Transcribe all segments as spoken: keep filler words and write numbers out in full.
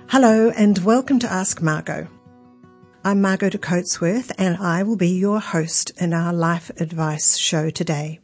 Hello and welcome to Ask Margot. I'm Margot de Coatsworth and I will be your host in our life advice show today.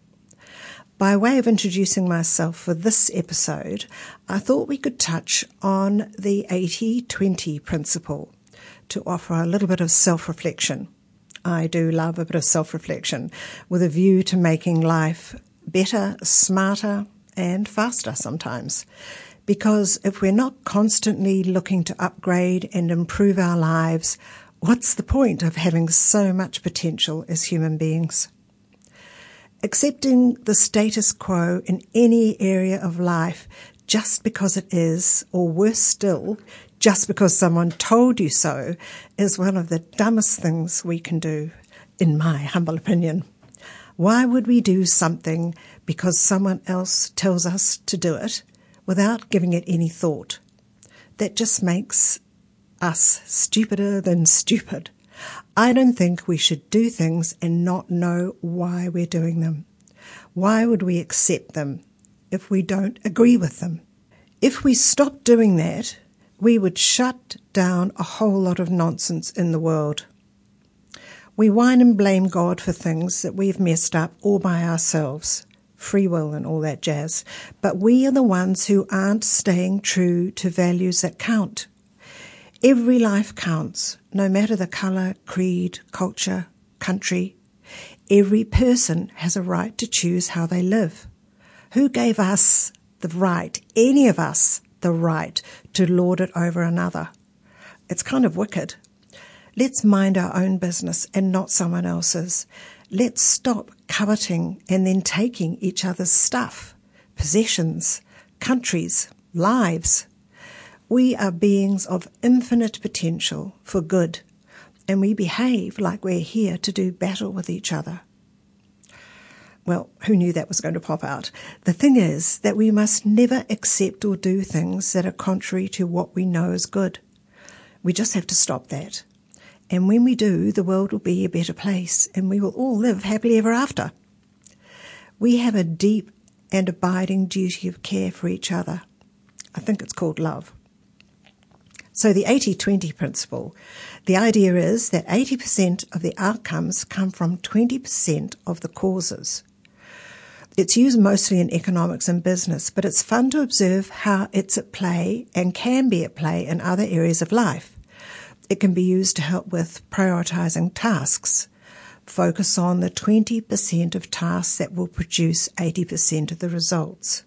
By way of introducing myself for this episode, I thought we could touch on the eighty twenty principle to offer a little bit of self-reflection. I do love a bit of self-reflection with a view to making life better, smarter and faster sometimes. Because if we're not constantly looking to upgrade and improve our lives, what's the point of having so much potential as human beings? Accepting the status quo in any area of life just because it is, or worse still, just because someone told you so, is one of the dumbest things we can do, in my humble opinion. Why would we do something because someone else tells us to do it without giving it any thought? That just makes us stupider than stupid. I don't think we should do things and not know why we're doing them. Why would we accept them if we don't agree with them? If we stopped doing that, we would shut down a whole lot of nonsense in the world. We whine and blame God for things that we've messed up all by ourselves. Free will and all that jazz. But we are the ones who aren't staying true to values that count. Every life counts, no matter the colour, creed, culture, country. Every person has a right to choose how they live. Who gave us the right, any of us, the right to lord it over another? It's kind of wicked. Let's mind our own business and not someone else's. Let's stop coveting and then taking each other's stuff, possessions, countries, lives. We are beings of infinite potential for good, and we behave like we're here to do battle with each other. Well, who knew that was going to pop out? The thing is that we must never accept or do things that are contrary to what we know is good. We just have to stop that. And when we do, the world will be a better place and we will all live happily ever after. We have a deep and abiding duty of care for each other. I think it's called love. So the eighty twenty principle, the idea is that eighty percent of the outcomes come from twenty percent of the causes. It's used mostly in economics and business, but it's fun to observe how it's at play and can be at play in other areas of life. It can be used to help with prioritizing tasks. Focus on the twenty percent of tasks that will produce eighty percent of the results.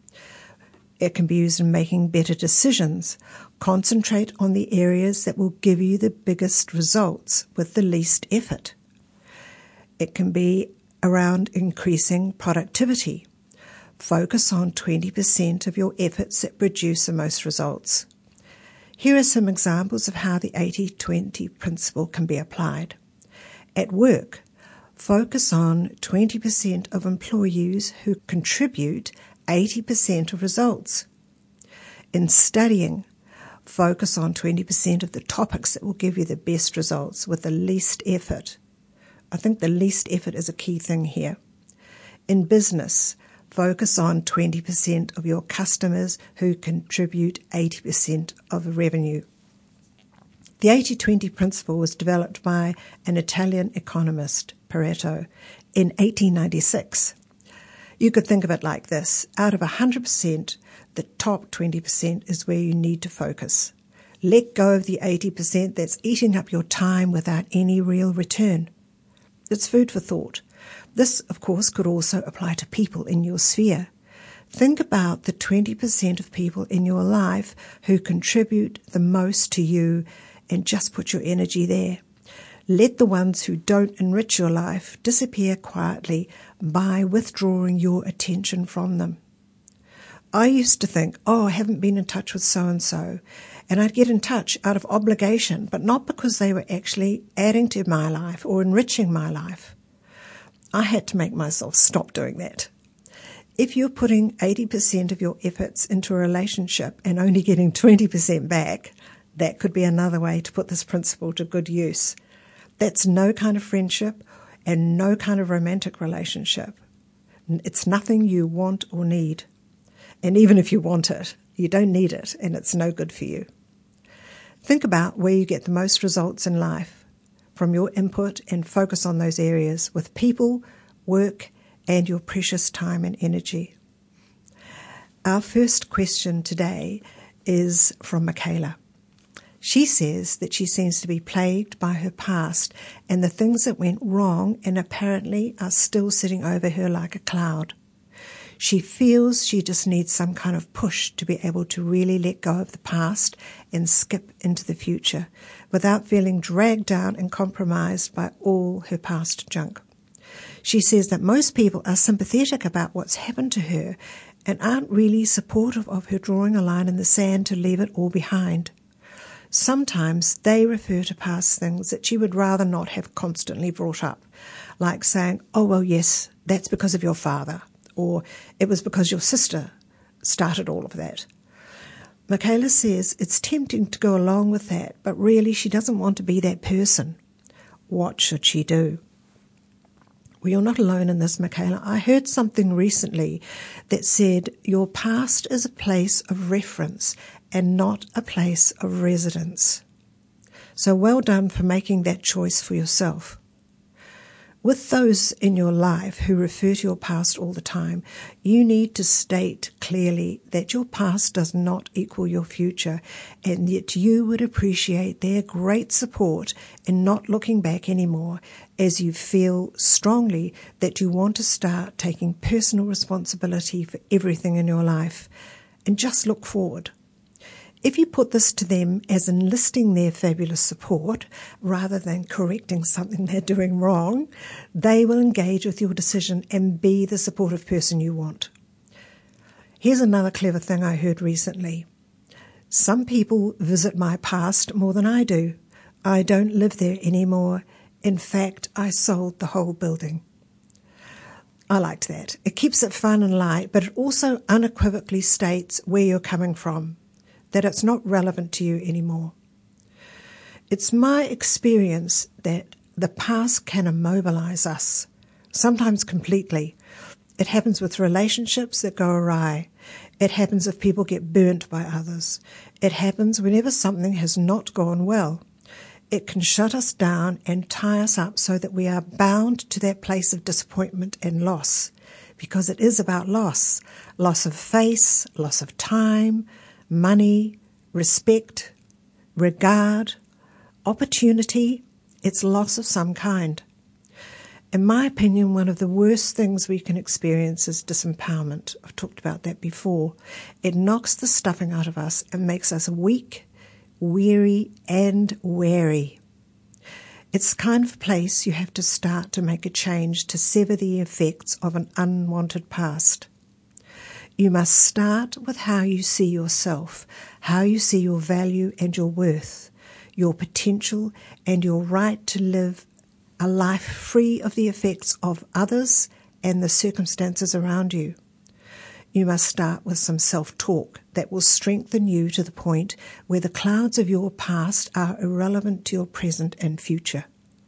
It can be used in making better decisions. Concentrate on the areas that will give you the biggest results with the least effort. It can be around increasing productivity. Focus on twenty percent of your efforts that produce the most results. Here are some examples of how the eighty twenty principle can be applied. At work, focus on twenty percent of employees who contribute eighty percent of results. In studying, focus on twenty percent of the topics that will give you the best results with the least effort. I think the least effort is a key thing here. In business, focus on twenty percent of your customers who contribute eighty percent of the revenue. The eighty twenty principle was developed by an Italian economist, Pareto, in eighteen ninety-six. You could think of it like this. Out of one hundred percent, the top twenty percent is where you need to focus. Let go of the eighty percent that's eating up your time without any real return. It's food for thought. This, of course, could also apply to people in your sphere. Think about the twenty percent of people in your life who contribute the most to you and just put your energy there. Let the ones who don't enrich your life disappear quietly by withdrawing your attention from them. I used to think, oh, I haven't been in touch with so-and-so, and I'd get in touch out of obligation, but not because they were actually adding to my life or enriching my life. I had to make myself stop doing that. If you're putting eighty percent of your efforts into a relationship and only getting twenty percent back, that could be another way to put this principle to good use. That's no kind of friendship and no kind of romantic relationship. It's nothing you want or need. And even if you want it, you don't need it, and it's no good for you. Think about where you get the most results in life from your input and focus on those areas with people, work, and your precious time and energy. Our first question today is from Michaela. She says that she seems to be plagued by her past and the things that went wrong and apparently are still sitting over her like a cloud. She feels she just needs some kind of push to be able to really let go of the past and skip into the future without feeling dragged down and compromised by all her past junk. She says that most people are sympathetic about what's happened to her and aren't really supportive of her drawing a line in the sand to leave it all behind. Sometimes they refer to past things that she would rather not have constantly brought up, like saying, oh, well, yes, that's because of your father, or it was because your sister started all of that. Michaela says it's tempting to go along with that, but really she doesn't want to be that person. What should she do? Well, you're not alone in this, Michaela. I heard something recently that said your past is a place of reference and not a place of residence. So well done for making that choice for yourself. With those in your life who refer to your past all the time, you need to state clearly that your past does not equal your future and that you would appreciate their great support in not looking back anymore as you feel strongly that you want to start taking personal responsibility for everything in your life and just look forward. If you put this to them as enlisting their fabulous support rather than correcting something they're doing wrong, they will engage with your decision and be the supportive person you want. Here's another clever thing I heard recently. Some people visit my past more than I do. I don't live there anymore. In fact, I sold the whole building. I liked that. It keeps it fun and light, but it also unequivocally states where you're coming from, that it's not relevant to you anymore. It's my experience that the past can immobilize us, sometimes completely. It happens with relationships that go awry. It happens if people get burnt by others. It happens whenever something has not gone well. It can shut us down and tie us up so that we are bound to that place of disappointment and loss, because it is about loss, loss of face, loss of time, money, respect, regard, opportunity. It's loss of some kind. In my opinion, one of the worst things we can experience is disempowerment. I've talked about that before. It knocks the stuffing out of us and makes us weak, weary, and wary. It's the kind of place you have to start to make a change to sever the effects of an unwanted past. You must start with how you see yourself, how you see your value and your worth, your potential and your right to live a life free of the effects of others and the circumstances around you. You must start with some self-talk that will strengthen you to the point where the clouds of your past are irrelevant to your present and future.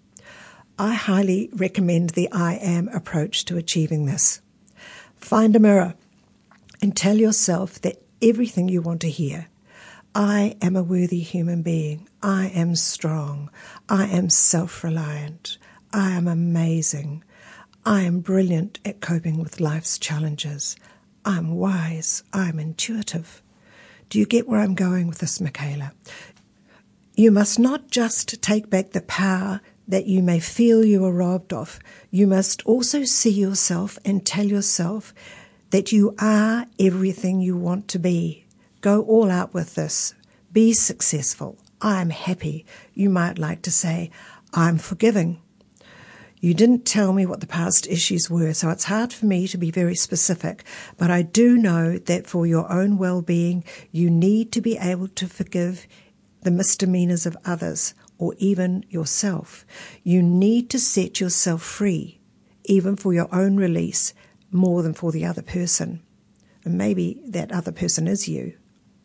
I highly recommend the I Am approach to achieving this. Find a mirror and tell yourself that everything you want to hear. I am a worthy human being. I am strong. I am self-reliant. I am amazing. I am brilliant at coping with life's challenges. I'm wise. I'm intuitive. Do you get where I'm going with this, Michaela? You must not just take back the power that you may feel you are robbed of. You must also see yourself and tell yourself that you are everything you want to be. Go all out with this. Be successful. I'm happy. You might like to say, I'm forgiving. You didn't tell me what the past issues were, so it's hard for me to be very specific, but I do know that for your own well-being, you need to be able to forgive the misdemeanors of others or even yourself. You need to set yourself free, even for your own release, more than for the other person. And maybe that other person is you.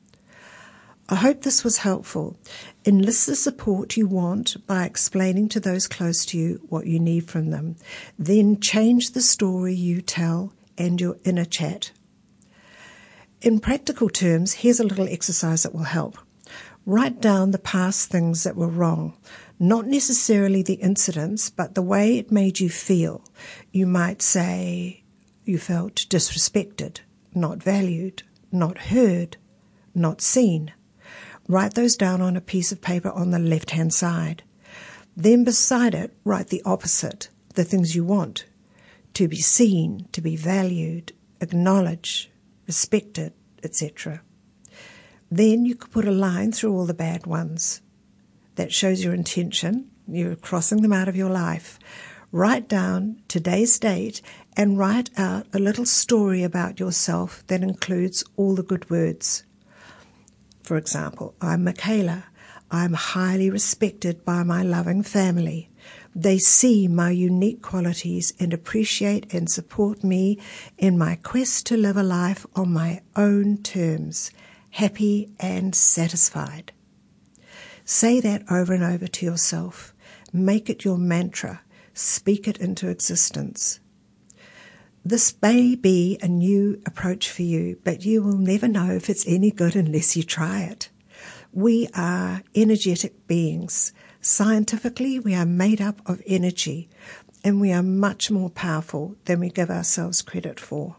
I hope this was helpful. Enlist the support you want by explaining to those close to you what you need from them. Then change the story you tell and your inner chat. In practical terms, here's a little exercise that will help. Write down the past things that were wrong, not necessarily the incidents, but the way it made you feel. You might say you felt disrespected, not valued, not heard, not seen. Write those down on a piece of paper on the left-hand side. Then beside it, write the opposite, the things you want. To be seen, to be valued, acknowledged, respected, et cetera. Then you could put a line through all the bad ones. That shows your intention. You're crossing them out of your life. Write down today's date and write out a little story about yourself that includes all the good words. For example, I'm Michaela. I'm highly respected by my loving family. They see my unique qualities and appreciate and support me in my quest to live a life on my own terms, happy and satisfied. Say that over and over to yourself. Make it your mantra. Speak it into existence. This may be a new approach for you, but you will never know if it's any good unless you try it. We are energetic beings. Scientifically, we are made up of energy, and we are much more powerful than we give ourselves credit for.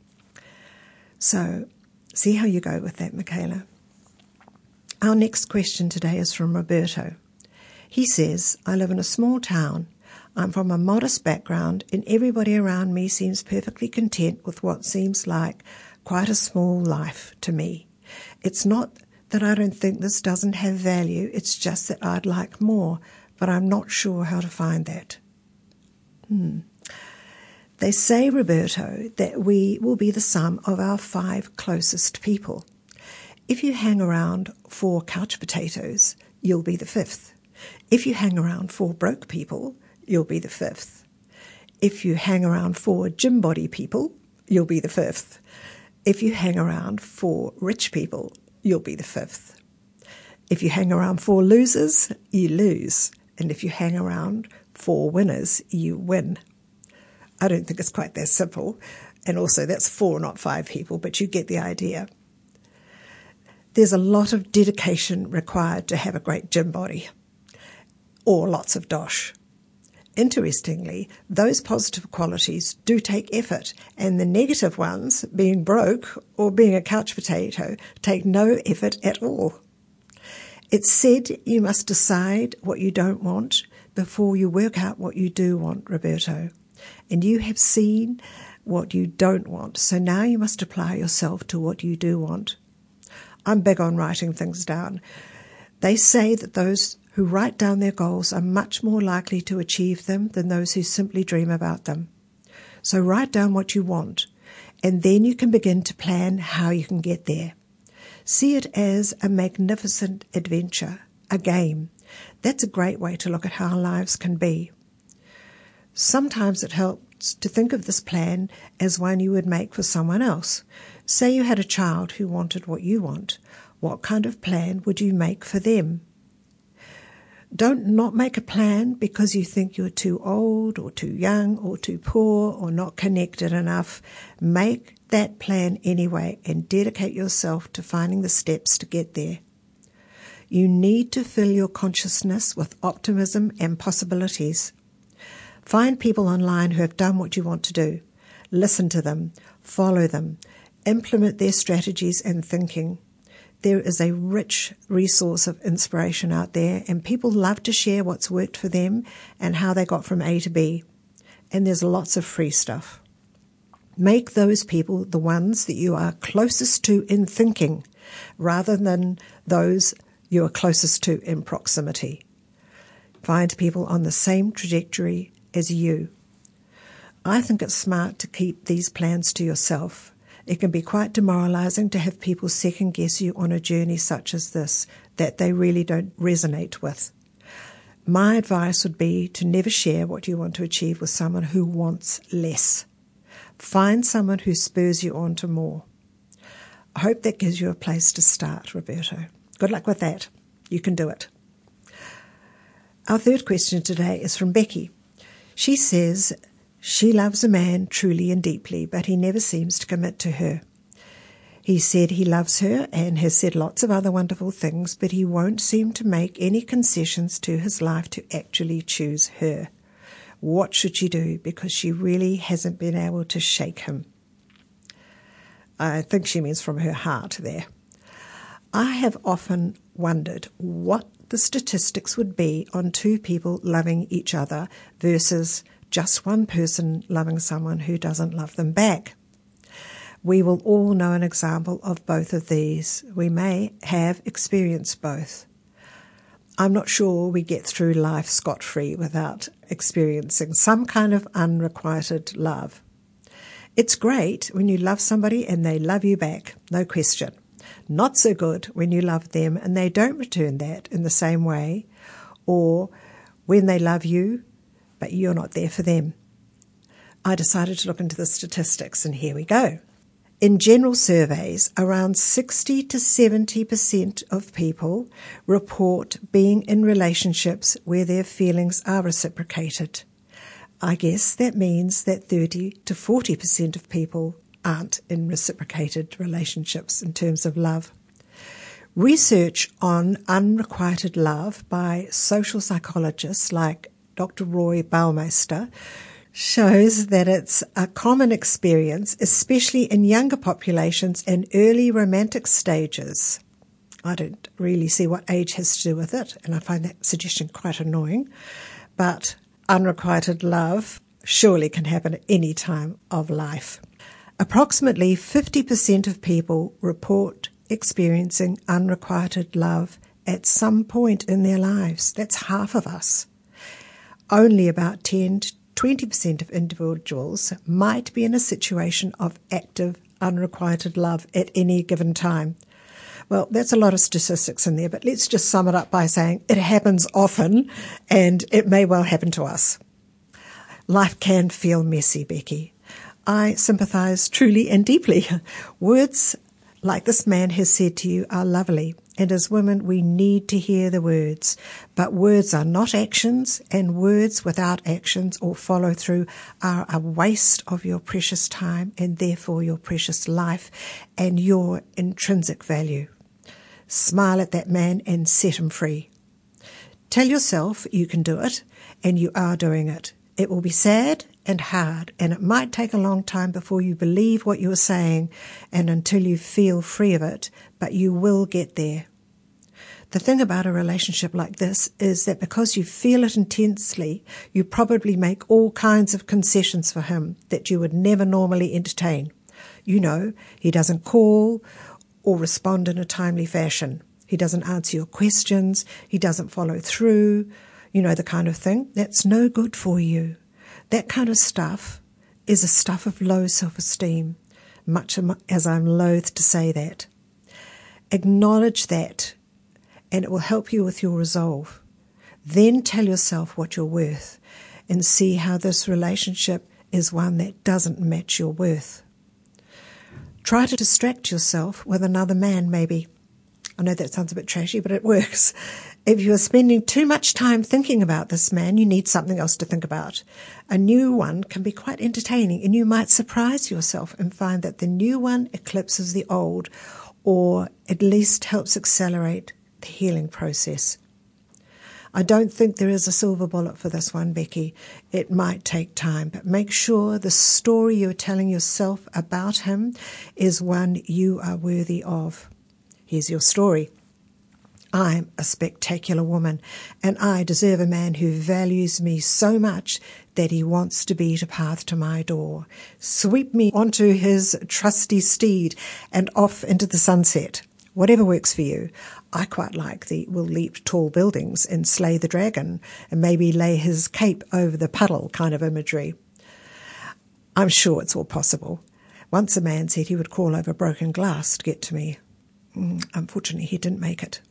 So, see how you go with that, Michaela. Our next question today is from Roberto. He says, I live in a small town. I'm from a modest background, and everybody around me seems perfectly content with what seems like quite a small life to me. It's not that I don't think this doesn't have value, it's just that I'd like more, but I'm not sure how to find that. Hmm. They say, Roberto, that we will be the sum of our five closest people. If you hang around four couch potatoes, you'll be the fifth. If you hang around four broke people, you'll be the fifth. If you hang around four gym body people, you'll be the fifth. If you hang around four rich people, you'll be the fifth. If you hang around four losers, you lose. And if you hang around four winners, you win. I don't think it's quite that simple. And also that's four, not five people, but you get the idea. There's a lot of dedication required to have a great gym body, or lots of dosh. Interestingly, those positive qualities do take effort, and the negative ones, being broke or being a couch potato, take no effort at all. It's said you must decide what you don't want before you work out what you do want, Roberto. And you have seen what you don't want, so now you must apply yourself to what you do want. I'm big on writing things down. They say that those who write down their goals are much more likely to achieve them than those who simply dream about them. So write down what you want, and then you can begin to plan how you can get there. See it as a magnificent adventure, a game. That's a great way to look at how our lives can be. Sometimes it helps to think of this plan as one you would make for someone else. Say you had a child who wanted what you want. What kind of plan would you make for them? Don't not make a plan because you think you're too old or too young or too poor or not connected enough. Make that plan anyway and dedicate yourself to finding the steps to get there. You need to fill your consciousness with optimism and possibilities. Find people online who have done what you want to do. Listen to them, follow them, implement their strategies and thinking. There is a rich resource of inspiration out there, and people love to share what's worked for them and how they got from A to B. And there's lots of free stuff. Make those people the ones that you are closest to in thinking, rather than those you are closest to in proximity. Find people on the same trajectory as you. I think it's smart to keep these plans to yourself. It can be quite demoralizing to have people second-guess you on a journey such as this that they really don't resonate with. My advice would be to never share what you want to achieve with someone who wants less. Find someone who spurs you on to more. I hope that gives you a place to start, Roberto. Good luck with that. You can do it. Our third question today is from Becky. She says, she loves a man truly and deeply, but he never seems to commit to her. He said he loves her and has said lots of other wonderful things, but he won't seem to make any concessions to his life to actually choose her. What should she do? Because she really hasn't been able to shake him. I think she means from her heart there. I have often wondered what the statistics would be on two people loving each other versus just one person loving someone who doesn't love them back. We will all know an example of both of these. We may have experienced both. I'm not sure we get through life scot-free without experiencing some kind of unrequited love. It's great when you love somebody and they love you back, no question. Not so good when you love them and they don't return that in the same way, or when they love you but you're not there for them. I decided to look into the statistics, and here we go. In general surveys, around sixty to seventy percent of people report being in relationships where their feelings are reciprocated. I guess that means that thirty to forty percent of people aren't in reciprocated relationships in terms of love. Research on unrequited love by social psychologists like Doctor Roy Baumeister shows that it's a common experience, especially in younger populations and early romantic stages. I don't really see what age has to do with it, and I find that suggestion quite annoying. But unrequited love surely can happen at any time of life. Approximately fifty percent of people report experiencing unrequited love at some point in their lives. That's half of us. Only about ten to twenty percent of individuals might be in a situation of active, unrequited love at any given time. Well, that's a lot of statistics in there, but let's just sum it up by saying it happens often, and it may well happen to us. Life can feel messy, Becky. I sympathise truly and deeply. Words like this man has said to you are lovely, and as women we need to hear the words. But words are not actions, and words without actions or follow through are a waste of your precious time and therefore your precious life and your intrinsic value. Smile at that man and set him free. Tell yourself you can do it, and you are doing it. It will be sad and hard, and it might take a long time before you believe what you're saying and until you feel free of it, but you will get there. The thing about a relationship like this is that because you feel it intensely, you probably make all kinds of concessions for him that you would never normally entertain. You know, he doesn't call or respond in a timely fashion. He doesn't answer your questions. He doesn't follow through. You know, the kind of thing. That's no good for you. That kind of stuff is a stuff of low self-esteem, much as I'm loath to say that. Acknowledge that, and it will help you with your resolve. Then tell yourself what you're worth and see how this relationship is one that doesn't match your worth. Try to distract yourself with another man, maybe. I know that sounds a bit trashy, but it works. If you are spending too much time thinking about this man, you need something else to think about. A new one can be quite entertaining, and you might surprise yourself and find that the new one eclipses the old, or at least helps accelerate the healing process. I don't think there is a silver bullet for this one, Becky. It might take time, but make sure the story you're telling yourself about him is one you are worthy of. Here's your story. I'm a spectacular woman, and I deserve a man who values me so much that he wants to beat a path to my door, sweep me onto his trusty steed, and off into the sunset. Whatever works for you. I quite like the we'll leap tall buildings and slay the dragon, and maybe lay his cape over the puddle kind of imagery. I'm sure it's all possible. Once a man said he would crawl over broken glass to get to me. Unfortunately, he didn't make it.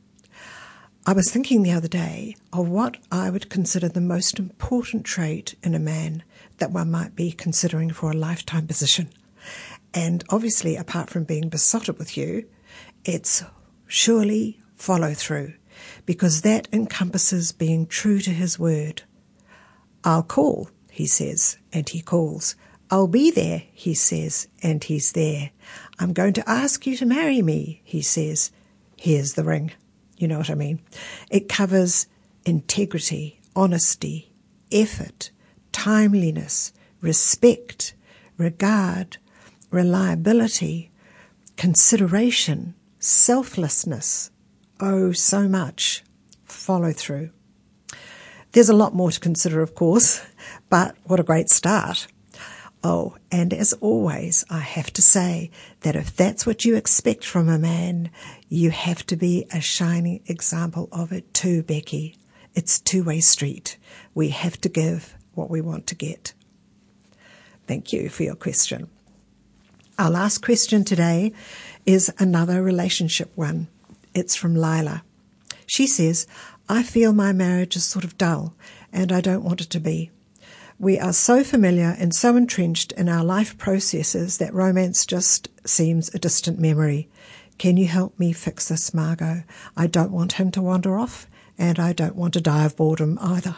I was thinking the other day of what I would consider the most important trait in a man that one might be considering for a lifetime position. And obviously, apart from being besotted with you, it's surely follow through, because that encompasses being true to his word. I'll call, he says, and he calls. I'll be there, he says, and he's there. I'm going to ask you to marry me, he says. Here's the ring. You know what I mean? It covers integrity, honesty, effort, timeliness, respect, regard, reliability, consideration, selflessness. Oh, so much. Follow through. There's a lot more to consider, of course, but what a great start. Oh, and as always, I have to say that if that's what you expect from a man, you have to be a shining example of it too, Becky. It's a two-way street. We have to give what we want to get. Thank you for your question. Our last question today is another relationship one. It's from Lila. She says, I feel my marriage is sort of dull and I don't want it to be. We are so familiar and so entrenched in our life processes that romance just seems a distant memory. Can you help me fix this, Margot? I don't want him to wander off and I don't want to die of boredom either.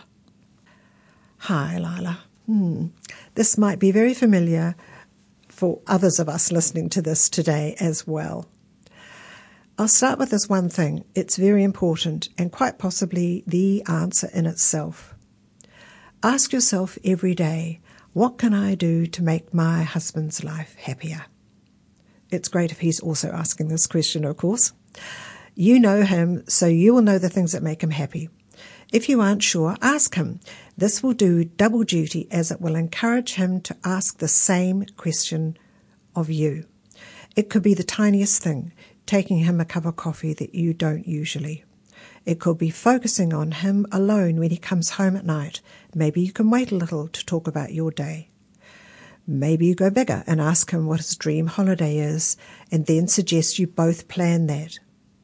Hi, Lila. Hmm. This might be very familiar for others of us listening to this today as well. I'll start with this one thing. It's very important and quite possibly the answer in itself. Ask yourself every day, what can I do to make my husband's life happier? It's great if he's also asking this question, of course. You know him, so you will know the things that make him happy. If you aren't sure, ask him. This will do double duty as it will encourage him to ask the same question of you. It could be the tiniest thing, taking him a cup of coffee that you don't usually. It could be focusing on him alone when he comes home at night. Maybe you can wait a little to talk about your day. Maybe you go bigger and ask him what his dream holiday is and then suggest you both plan that.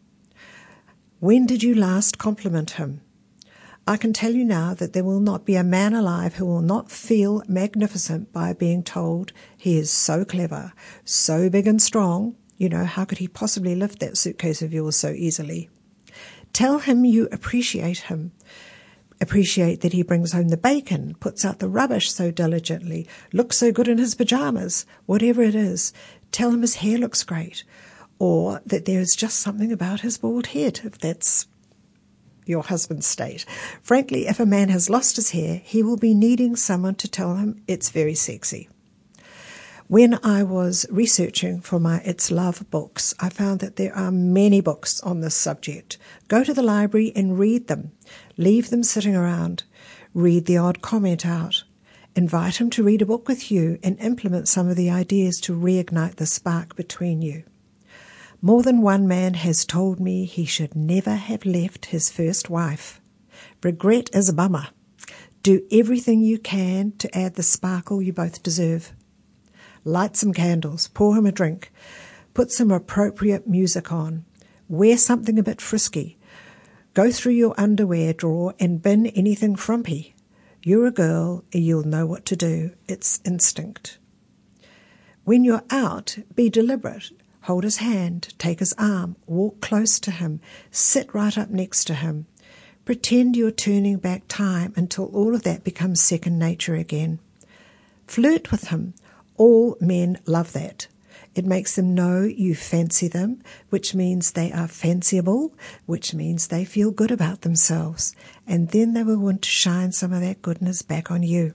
When did you last compliment him? I can tell you now that there will not be a man alive who will not feel magnificent by being told he is so clever, so big and strong. You know, how could he possibly lift that suitcase of yours so easily? Tell him you appreciate him. Appreciate that he brings home the bacon, puts out the rubbish so diligently, looks so good in his pajamas, whatever it is. Tell him his hair looks great, or that there is just something about his bald head, if that's your husband's state. Frankly, if a man has lost his hair, he will be needing someone to tell him it's very sexy. When I was researching for my It's Love books, I found that there are many books on this subject. Go to the library and read them. Leave them sitting around. Read the odd comment out. Invite him to read a book with you and implement some of the ideas to reignite the spark between you. More than one man has told me he should never have left his first wife. Regret is a bummer. Do everything you can to add the sparkle you both deserve. Light some candles, pour him a drink, put some appropriate music on, wear something a bit frisky, go through your underwear drawer and bin anything frumpy. You're a girl, you'll know what to do. It's instinct. When you're out, be deliberate. Hold his hand, take his arm, walk close to him, sit right up next to him. Pretend you're turning back time until all of that becomes second nature again. Flirt with him. All men love that. It makes them know you fancy them, which means they are fanciable, which means they feel good about themselves, and then they will want to shine some of that goodness back on you.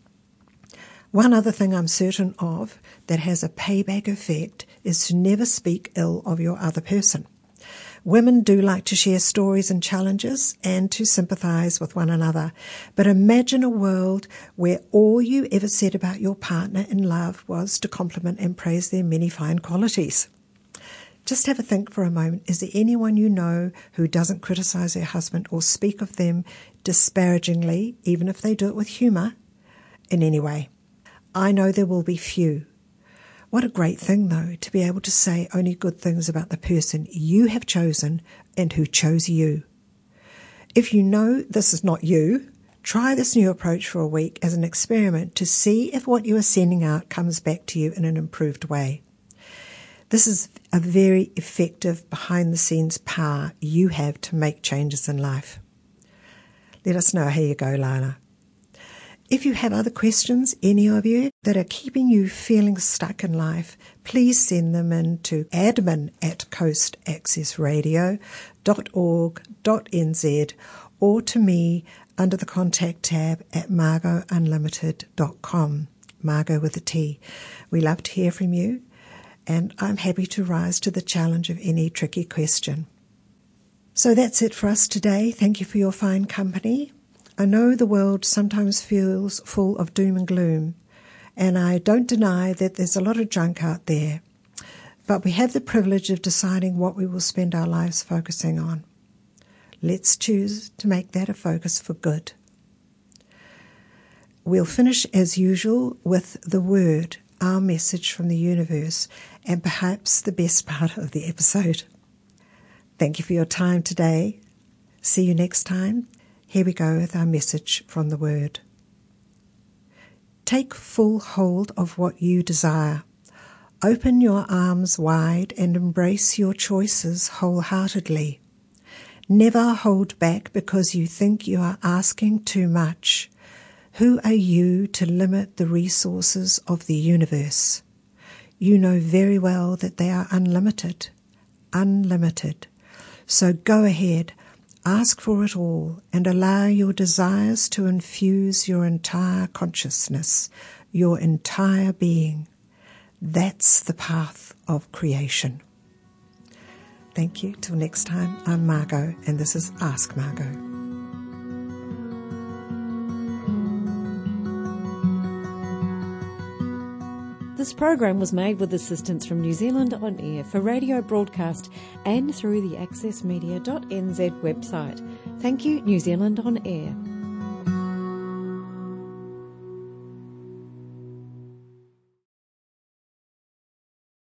One other thing I'm certain of that has a payback effect is to never speak ill of your other person. Women do like to share stories and challenges and to sympathise with one another. But imagine a world where all you ever said about your partner in love was to compliment and praise their many fine qualities. Just have a think for a moment. Is there anyone you know who doesn't criticise their husband or speak of them disparagingly, even if they do it with humour, in any way? I know there will be few. What a great thing, though, to be able to say only good things about the person you have chosen and who chose you. If you know this is not you, try this new approach for a week as an experiment to see if what you are sending out comes back to you in an improved way. This is a very effective behind-the-scenes power you have to make changes in life. Let us know how you go, Lila. If you have other questions, any of you, that are keeping you feeling stuck in life, please send them in to admin at coast access radio dot org dot n z or to me under the contact tab at margot unlimited dot com, Margot with a T. We love to hear from you, and I'm happy to rise to the challenge of any tricky question. So that's it for us today. Thank you for your fine company. I know the world sometimes feels full of doom and gloom, and I don't deny that there's a lot of junk out there, but we have the privilege of deciding what we will spend our lives focusing on. Let's choose to make that a focus for good. We'll finish as usual with the Word, our message from the universe, and perhaps the best part of the episode. Thank you for your time today. See you next time. Here we go with our message from the Word. Take full hold of what you desire. Open your arms wide and embrace your choices wholeheartedly. Never hold back because you think you are asking too much. Who are you to limit the resources of the universe? You know very well that they are unlimited. Unlimited. So go ahead. Ask for it all and allow your desires to infuse your entire consciousness, your entire being. That's the path of creation. Thank you. Till next time, I'm Margot, and this is Ask Margot. This program was made with assistance from New Zealand On Air for radio broadcast and through the access media dot n z website. Thank you, New Zealand On Air.